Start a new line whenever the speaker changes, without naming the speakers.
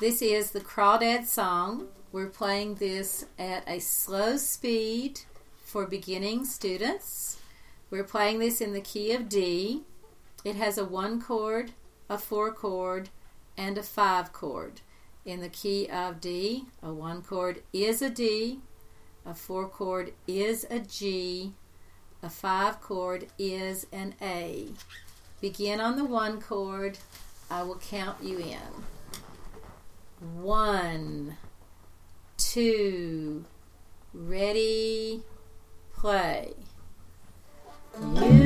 This is the Crawdad Song. We're playing this at a slow speed for beginning students. We're playing this in the key of D. It has a 1 chord, a 4 chord, and a 5 chord. In the key of D, a 1 chord is a D, a 4 chord is a G, a 5 chord is an A. Begin on the 1 chord. I will count you in. 1, 2, ready, play.